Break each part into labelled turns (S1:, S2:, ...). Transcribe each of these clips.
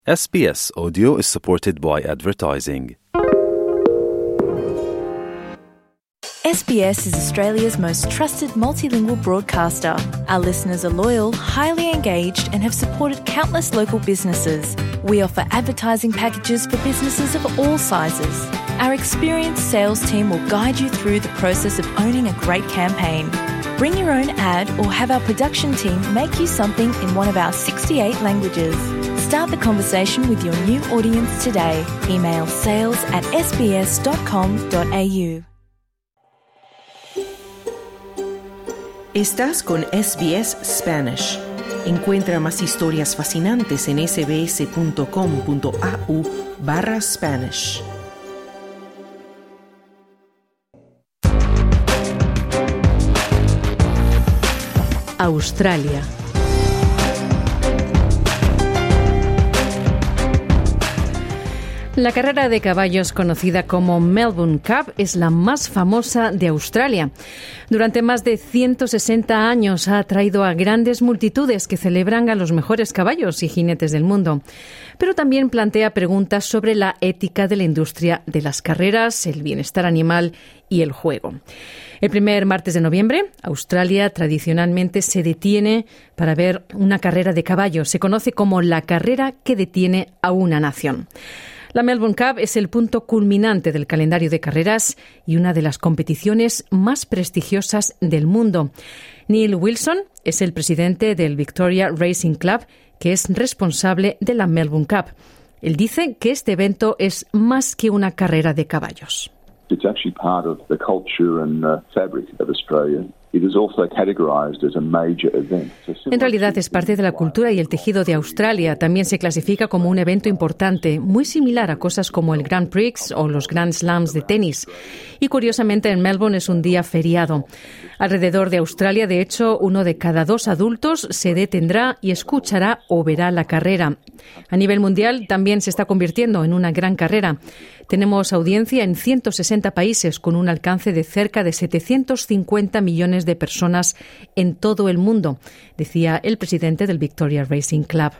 S1: SBS Audio is supported by advertising.
S2: SBS is Australia's most trusted multilingual broadcaster. Our listeners are loyal, highly engaged, and have supported countless local businesses. We offer advertising packages for businesses of all sizes. Our experienced sales team will guide you through the process of owning a great campaign. Bring your own ad or have our production team make you something in one of our 68 languages. Start the conversation with your new audience today. Email sales@sbs.com.au.
S3: Estás con SBS Spanish. Encuentra más historias fascinantes en sbs.com.au/Spanish.
S4: Australia. La carrera de caballos conocida como Melbourne Cup es la más famosa de Australia. Durante más de 160 años ha atraído a grandes multitudes que celebran a los mejores caballos y jinetes del mundo. Pero también plantea preguntas sobre la ética de la industria de las carreras, el bienestar animal y el juego. El primer martes de noviembre, Australia tradicionalmente se detiene para ver una carrera de caballos. Se conoce como la carrera que detiene a una nación. La Melbourne Cup es el punto culminante del calendario de carreras y una de las competiciones más prestigiosas del mundo. Neil Wilson es el presidente del Victoria Racing Club, que es responsable de la Melbourne Cup. Él dice que este evento es más que una carrera de caballos.
S5: It's actually part of the culture and fabric of Australia. It is also categorized as a major event.
S4: En realidad es parte de la cultura y el tejido de Australia. También se clasifica como un evento importante, muy similar a cosas como el Grand Prix o los Grand Slams de tenis. Y curiosamente en Melbourne es un día feriado. Alrededor de Australia, de hecho, 1 de cada 2 adultos se detendrá y escuchará o verá la carrera. A nivel mundial también se está convirtiendo en una gran carrera. Tenemos audiencia en 160 países con un alcance de cerca de 750 millones de personas en todo el mundo, decía el presidente del Victoria Racing Club.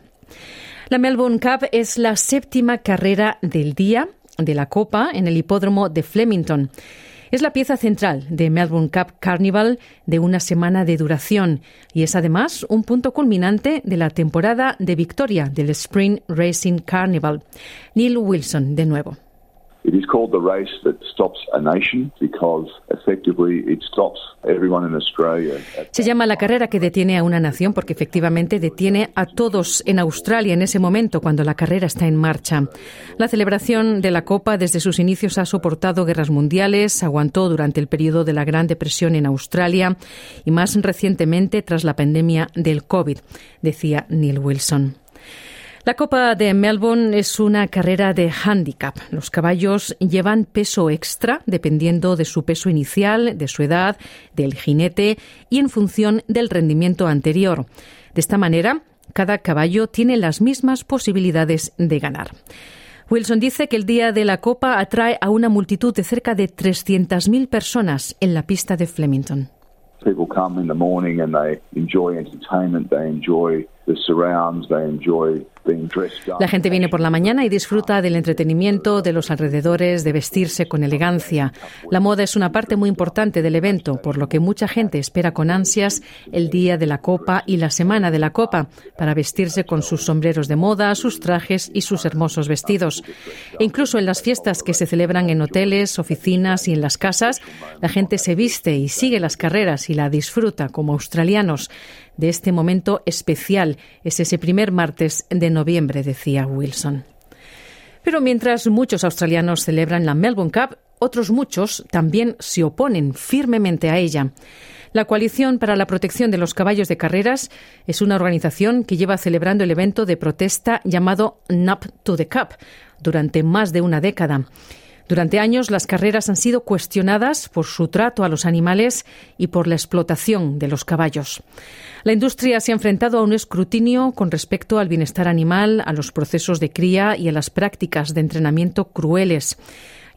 S4: La Melbourne Cup es la 7ª carrera del día de la Copa en el hipódromo de Flemington. Es la pieza central de Melbourne Cup Carnival de una semana de duración y es además un punto culminante de la temporada de Victoria del Spring Racing Carnival. Neil Wilson, de nuevo.
S5: It is called the race that stops a nation because effectively it stops everyone in Australia.
S4: Se llama la carrera que detiene a una nación porque efectivamente detiene a todos en Australia en ese momento cuando la carrera está en marcha. La celebración de la Copa desde sus inicios ha soportado guerras mundiales, aguantó durante el periodo de la Gran Depresión en Australia y más recientemente tras la pandemia del COVID, decía Neil Wilson. La Copa de Melbourne es una carrera de handicap. Los caballos llevan peso extra dependiendo de su peso inicial, de su edad, del jinete y en función del rendimiento anterior. De esta manera, cada caballo tiene las mismas posibilidades de ganar. Wilson dice que el día de la Copa atrae a una multitud de cerca de 300.000 personas en la pista de Flemington.
S5: People come in the morning and they enjoy entertainment, they enjoy the surrounds, they enjoy being dressed up.
S4: La gente viene por la mañana y disfruta del entretenimiento, de los alrededores, de vestirse con elegancia. La moda es una parte muy importante del evento, por lo que mucha gente espera con ansias el día de la Copa y la semana de la Copa para vestirse con sus sombreros de moda, sus trajes y sus hermosos vestidos. E incluso en las fiestas que se celebran en hoteles, oficinas y en las casas, la gente se viste y sigue las carreras y la disfruta como australianos. De este momento especial es ese primer martes de noviembre, decía Wilson. Pero mientras muchos australianos celebran la Melbourne Cup, otros muchos también se oponen firmemente a ella. La Coalición para la Protección de los Caballos de Carreras es una organización que lleva celebrando el evento de protesta llamado Nap to the Cup durante más de una década. Durante años, las carreras han sido cuestionadas por su trato a los animales y por la explotación de los caballos. La industria se ha enfrentado a un escrutinio con respecto al bienestar animal, a los procesos de cría y a las prácticas de entrenamiento crueles.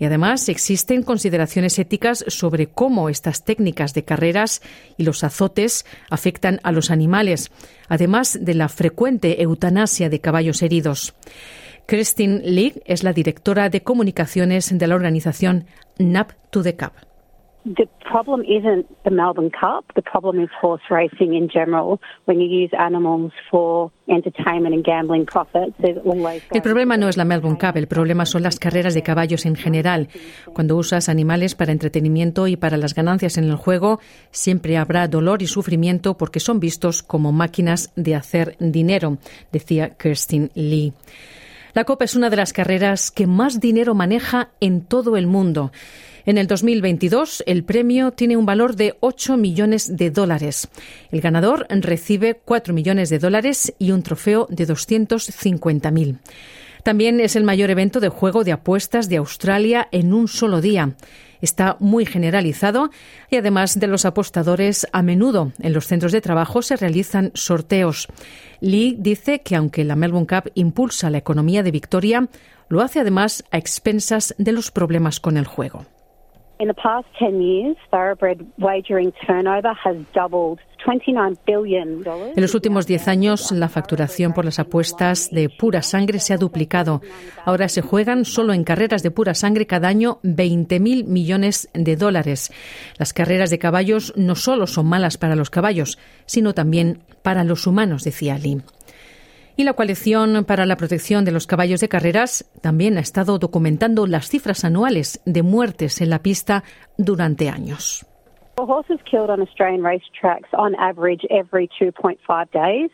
S4: Y además existen consideraciones éticas sobre cómo estas técnicas de carreras y los azotes afectan a los animales, además de la frecuente eutanasia de caballos heridos. Christine Lee es la directora de comunicaciones de la organización Nap to the Cup.
S6: The problem isn't the Melbourne Cup. The problem is horse racing in general. When you use animals for entertainment and gambling profits, there's always...
S4: El problema no es la Melbourne Cup, el problema son las carreras de caballos en general. Cuando usas animales para entretenimiento y para las ganancias en el juego, siempre habrá dolor y sufrimiento porque son vistos como máquinas de hacer dinero, decía Christine Lee. La Copa es una de las carreras que más dinero maneja en todo el mundo. En el 2022, el premio tiene un valor de $8 millones. El ganador recibe $4 millones y un trofeo de 250.000. También es el mayor evento de juego de apuestas de Australia en un solo día. Está muy generalizado y además de los apostadores, a menudo en los centros de trabajo se realizan sorteos. Lee dice que aunque la Melbourne Cup impulsa la economía de Victoria, lo hace además a expensas de los problemas con el juego.
S6: In the past 10 years, thoroughbred wagering turnover has doubled $29 billion.
S4: En los últimos 10 años, la facturación por las apuestas de pura sangre se ha duplicado. Ahora se juegan solo en carreras de pura sangre cada año $20.000 millones. Las carreras de caballos no solo son malas para los caballos, sino también para los humanos, decía Lee. Y la Coalición para la Protección de los Caballos de Carreras también ha estado documentando las cifras anuales de muertes en la pista durante años.
S6: Horses killed on Australian racetracks on average every 2.5 days.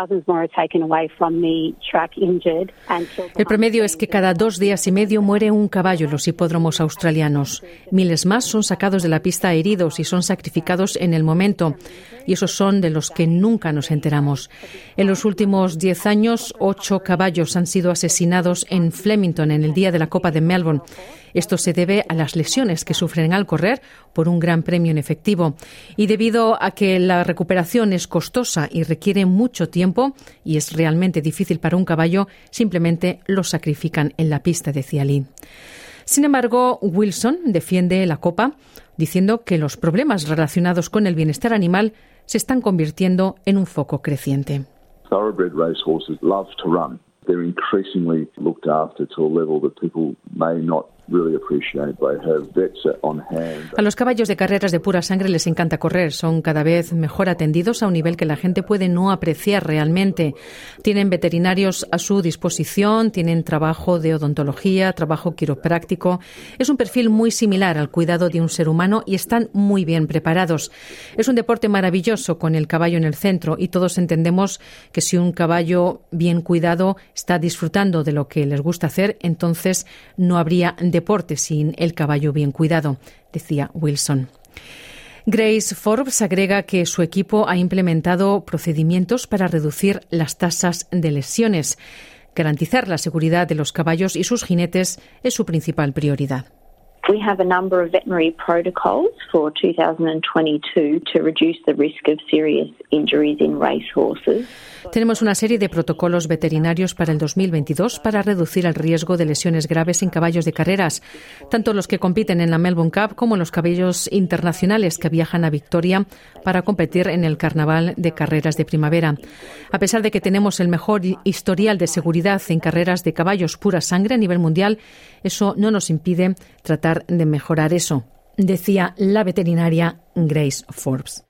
S4: El promedio es que cada 2 días y medio muere un caballo en los hipódromos australianos. Miles más son sacados de la pista heridos y son sacrificados en el momento. Y esos son de los que nunca nos enteramos. En los últimos 10 años, 8 caballos han sido asesinados en Flemington en el día de la Copa de Melbourne. Esto se debe a las lesiones que sufren al correr por un gran premio en efectivo. Y debido a que la recuperación es costosa y requiere mucho tiempo y es realmente difícil para un caballo, simplemente lo sacrifican en la pista, decía Lee. Sin embargo, Wilson defiende la Copa diciendo que los problemas relacionados con el bienestar animal se están convirtiendo en un foco creciente.
S5: Thoroughbred racehorses love to run. They're increasingly looked after to a level that people may not really appreciate. They have vets on hand.
S4: A los caballos de carreras de pura sangre les encanta correr. Son cada vez mejor atendidos a un nivel que la gente puede no apreciar realmente. Tienen veterinarios a su disposición, tienen trabajo de odontología, trabajo quiropráctico. Es un perfil muy similar al cuidado de un ser humano y están muy bien preparados. Es un deporte maravilloso con el caballo en el centro y todos entendemos que si un caballo bien cuidado está disfrutando de lo que les gusta hacer, entonces no habría deporte sin el caballo bien cuidado, decía Wilson. Grace Forbes agrega que su equipo ha implementado procedimientos para reducir las tasas de lesiones. Garantizar la seguridad de los caballos y sus jinetes es su principal prioridad.
S7: We have a number of veterinary protocols for 2022 to reduce the risk of serious injuries in racehorses.
S4: Tenemos una serie de protocolos veterinarios para el 2022 para reducir el riesgo de lesiones graves en caballos de carreras, tanto los que compiten en la Melbourne Cup como los caballos internacionales que viajan a Victoria para competir en el Carnaval de Carreras de Primavera. A pesar de que tenemos el mejor historial de seguridad en carreras de caballos pura sangre a nivel mundial, eso no nos impide tratar de mejorar eso, decía la veterinaria Grace Forbes.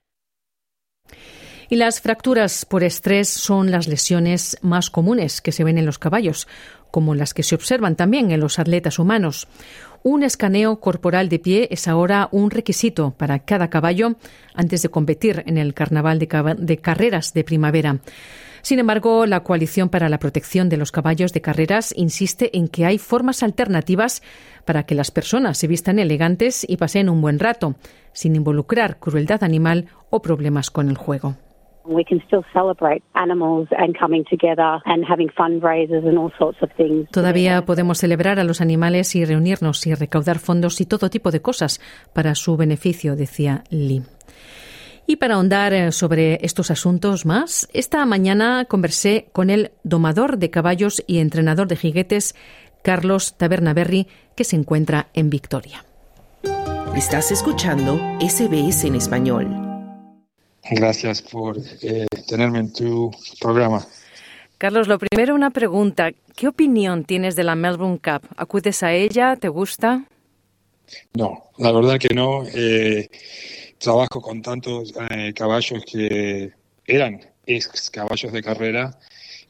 S4: Y las fracturas por estrés son las lesiones más comunes que se ven en los caballos, como las que se observan también en los atletas humanos. Un escaneo corporal de pie es ahora un requisito para cada caballo antes de competir en el Carnaval de Carreras de Primavera. Sin embargo, la Coalición para la Protección de los Caballos de Carreras insiste en que hay formas alternativas para que las personas se vistan elegantes y pasen un buen rato, sin involucrar crueldad animal o problemas con el juego.
S6: We can still celebrate animals and coming together and having fundraisers and all sorts of things.
S4: Todavía podemos celebrar a los animales y reunirnos y recaudar fondos y todo tipo de cosas para su beneficio, decía Lee. Y para ahondar sobre estos asuntos más, esta mañana conversé con el domador de caballos y entrenador de jinetes Carlos Tabernaberry, que se encuentra en Victoria.
S3: Estás escuchando SBS en español.
S8: Gracias por tenerme en tu programa.
S4: Carlos, lo primero, una pregunta. ¿Qué opinión tienes de la Melbourne Cup? ¿Acudes a ella? ¿Te gusta?
S8: No, la verdad que no. Trabajo con tantos caballos que eran ex caballos de carrera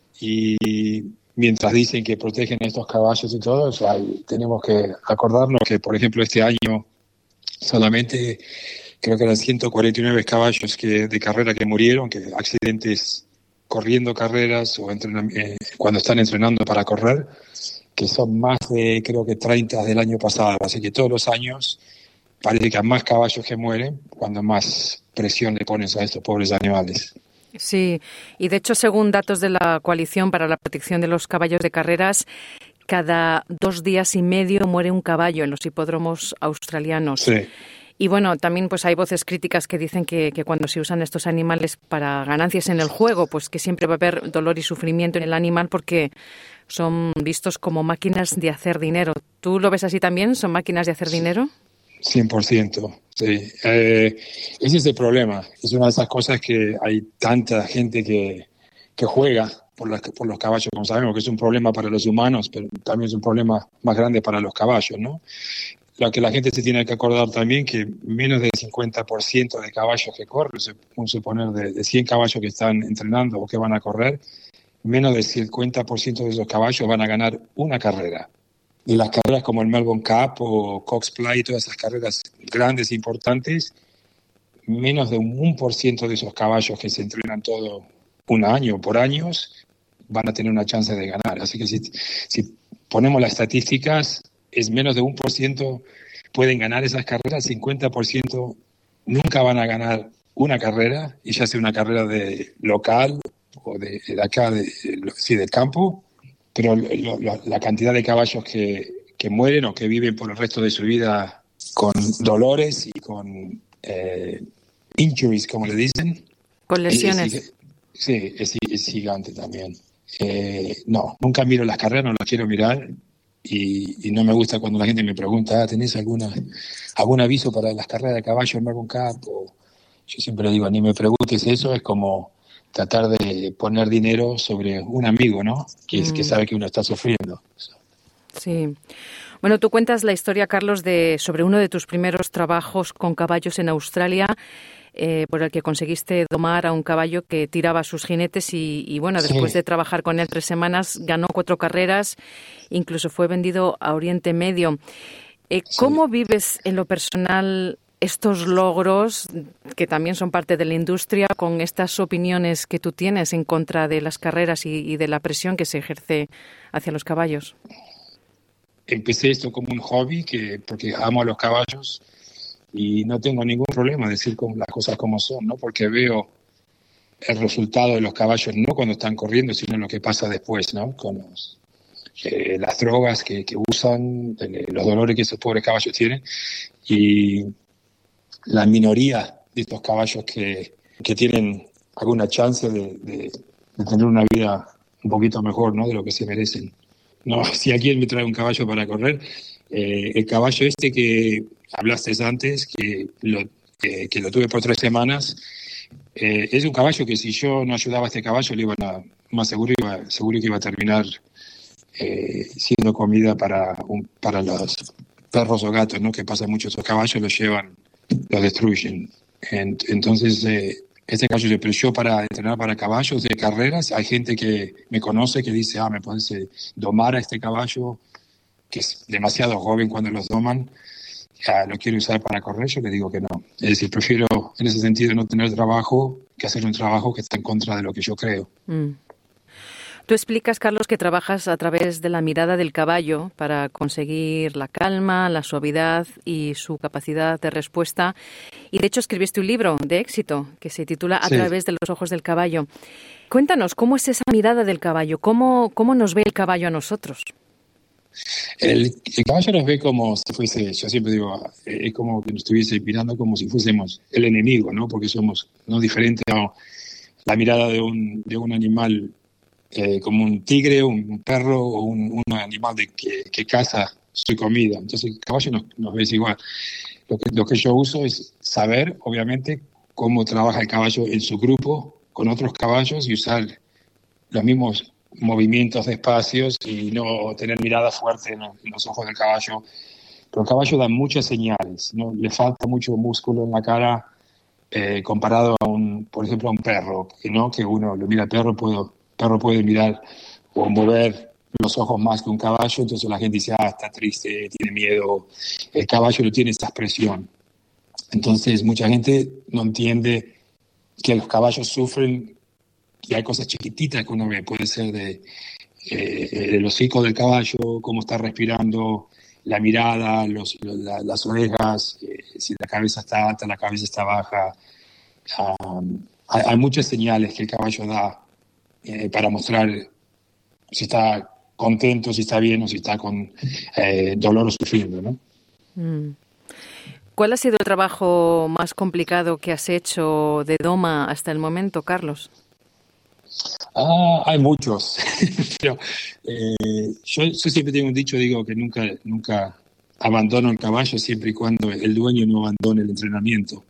S8: y mientras dicen que protegen a estos caballos y todo, o sea, tenemos que acordarnos que, por ejemplo, este año solamente creo que eran 149 caballos de carrera que murieron, que accidentes corriendo carreras o cuando están entrenando para correr, que son más de, creo que 30 del año pasado. Así que todos los años parece que hay más caballos que mueren cuando más presión le pones a estos pobres animales.
S4: Sí, y de hecho, según datos de la Coalición para la Protección de los Caballos de Carreras, cada 2 días y medio muere un caballo en los hipódromos australianos.
S8: Sí.
S4: Y bueno, también pues hay voces críticas que dicen que cuando se usan estos animales para ganancias en el juego, pues que siempre va a haber dolor y sufrimiento en el animal porque son vistos como máquinas de hacer dinero. ¿Tú lo ves así también? ¿Son máquinas de hacer dinero?
S8: 100%, sí. Ese es el problema. Es una de esas cosas que hay tanta gente que juega por los caballos, como sabemos, que es un problema para los humanos, pero también es un problema más grande para los caballos, ¿no? Lo que la gente se tiene que acordar también que menos del 50% de caballos que corren, vamos a suponer de 100 caballos que están entrenando o que van a correr, menos del 50% de esos caballos van a ganar una carrera. Y las carreras como el Melbourne Cup o Cox Plate, todas esas carreras grandes e importantes, menos de un 1% de esos caballos que se entrenan todo un año por años van a tener una chance de ganar. Así que si ponemos las estadísticas, es menos de 1% pueden ganar esas carreras, 50% nunca van a ganar una carrera, y ya sea una carrera de local o de acá, del campo, pero la cantidad de caballos que mueren o que viven por el resto de su vida con dolores y con injuries, como le dicen.
S4: Con lesiones.
S8: Es gigante también. No, nunca miro las carreras, no las quiero mirar. Y no me gusta cuando la gente me pregunta, ¿tenés algún aviso para las carreras de caballo en Melbourne Cup? Yo siempre le digo, ni me preguntes eso, es como tratar de poner dinero sobre un amigo, ¿no? Que sabe que uno está sufriendo.
S4: Sí. Bueno, tú cuentas la historia, Carlos, sobre uno de tus primeros trabajos con caballos en Australia, por el que conseguiste domar a un caballo que tiraba a sus jinetes y bueno, después de trabajar con él 3 semanas, ganó 4 carreras, incluso fue vendido a Oriente Medio. ¿Cómo vives en lo personal estos logros, que también son parte de la industria, con estas opiniones que tú tienes en contra de las carreras y de la presión que se ejerce hacia los caballos?
S8: Empecé esto como un hobby, porque amo a los caballos y no tengo ningún problema en decir las cosas como son, ¿no? Porque veo el resultado de los caballos, no cuando están corriendo, sino lo que pasa después, ¿no? Con las drogas que usan, los dolores que esos pobres caballos tienen, y la minoría de estos caballos que tienen alguna chance de tener una vida un poquito mejor, ¿no? De lo que se merecen. No, si alguien me trae un caballo para correr, el caballo que hablaste antes, que lo tuve por 3 semanas, es un caballo que si yo no ayudaba a este caballo, más seguro que iba a terminar siendo comida para los perros o gatos, ¿no? Que pasa mucho, esos caballos los llevan, los destruyen. Entonces, este caballo, pero yo para entrenar para caballos de carreras, hay gente que me conoce que dice, me puedes domar a este caballo, que es demasiado joven cuando los doman, lo quiero usar para correr. Yo le digo que no. Es decir, prefiero en ese sentido no tener trabajo que hacer un trabajo que está en contra de lo que yo creo.
S4: Tú explicas, Carlos, que trabajas a través de la mirada del caballo para conseguir la calma, la suavidad y su capacidad de respuesta. Y de hecho escribiste un libro de éxito que se titula A través de los ojos del caballo. Cuéntanos, ¿cómo es esa mirada del caballo? ¿Cómo nos ve el caballo a nosotros?
S8: El caballo nos ve como si fuese, yo siempre digo, es como que nos estuviese mirando como si fuésemos el enemigo, ¿no? Porque somos no diferentes a la mirada de un animal como un tigre, un perro o un animal que caza su comida. Entonces el caballo nos ve igual. Lo que yo uso es saber, obviamente, cómo trabaja el caballo en su grupo con otros caballos y usar los mismos movimientos despacios y no tener mirada fuerte en los ojos del caballo. Pero el caballo da muchas señales, ¿no? Le falta mucho músculo en la cara comparado a por ejemplo, a un perro, que uno lo mira al perro puede mirar o mover los ojos más que un caballo, entonces la gente dice, está triste, tiene miedo. El caballo no tiene esa expresión. Entonces mucha gente no entiende que los caballos sufren, y hay cosas chiquititas que uno ve, puede ser del hocico del caballo, cómo está respirando, la mirada, las orejas, si la cabeza está alta, la cabeza está baja. Hay muchas señales que el caballo da para mostrar si está contento, si está bien o si está con dolor o sufriendo, ¿no?
S4: ¿Cuál ha sido el trabajo más complicado que has hecho de doma hasta el momento, Carlos?
S8: Hay muchos, pero yo siempre tengo un dicho, digo que nunca abandono el caballo siempre y cuando el dueño no abandone el entrenamiento.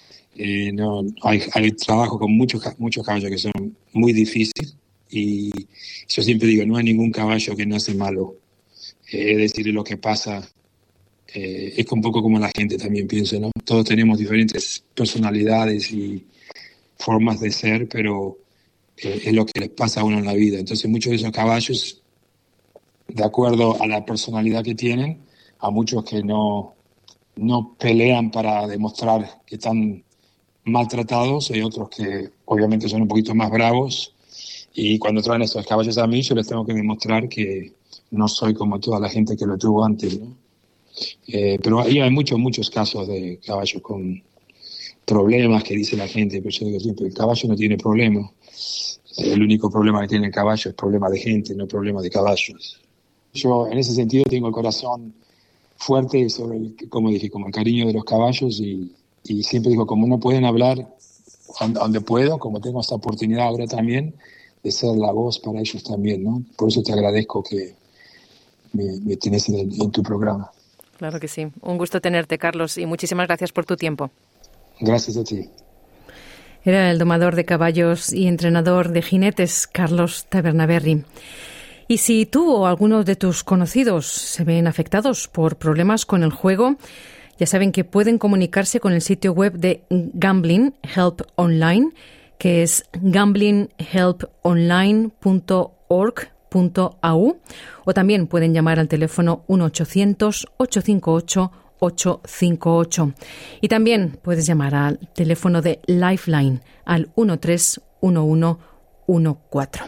S8: Hay trabajo con muchos caballos que son muy difíciles y yo siempre digo, no hay ningún caballo que nace malo. Es decir, lo que pasa es un poco como la gente también piensa, ¿no? Todos tenemos diferentes personalidades y formas de ser, pero es lo que les pasa a uno en la vida. Entonces muchos de esos caballos, de acuerdo a la personalidad que tienen, a muchos que no pelean para demostrar que están maltratados, hay otros que obviamente son un poquito más bravos, y cuando traen estos caballos a mí yo les tengo que demostrar que no soy como toda la gente que lo tuvo antes, ¿no? Pero ahí hay muchos casos de caballos con problemas que dice la gente, pero yo digo siempre, el caballo no tiene problema. El único problema que tiene el caballo es problema de gente, no problema de caballos. Yo en ese sentido tengo el corazón fuerte sobre, como dije, como el cariño de los caballos y siempre digo, como no pueden hablar donde puedo, como tengo esta oportunidad ahora también de ser la voz para ellos también, ¿no? Por eso te agradezco que me tienes en tu programa.
S4: Claro que sí. Un gusto tenerte, Carlos, y muchísimas gracias por tu tiempo.
S8: Gracias a ti.
S4: Era el domador de caballos y entrenador de jinetes, Carlos Tabernaberry. Y si tú o algunos de tus conocidos se ven afectados por problemas con el juego, ya saben que pueden comunicarse con el sitio web de Gambling Help Online, que es gamblinghelponline.org.au, o también pueden llamar al teléfono 1-800-858-858. Y también puedes llamar al teléfono de Lifeline al 131114.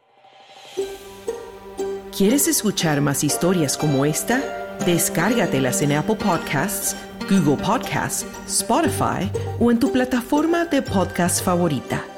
S3: ¿Quieres escuchar más historias como esta? Descárgatelas en Apple Podcasts, Google Podcasts, Spotify o en tu plataforma de podcast favorita.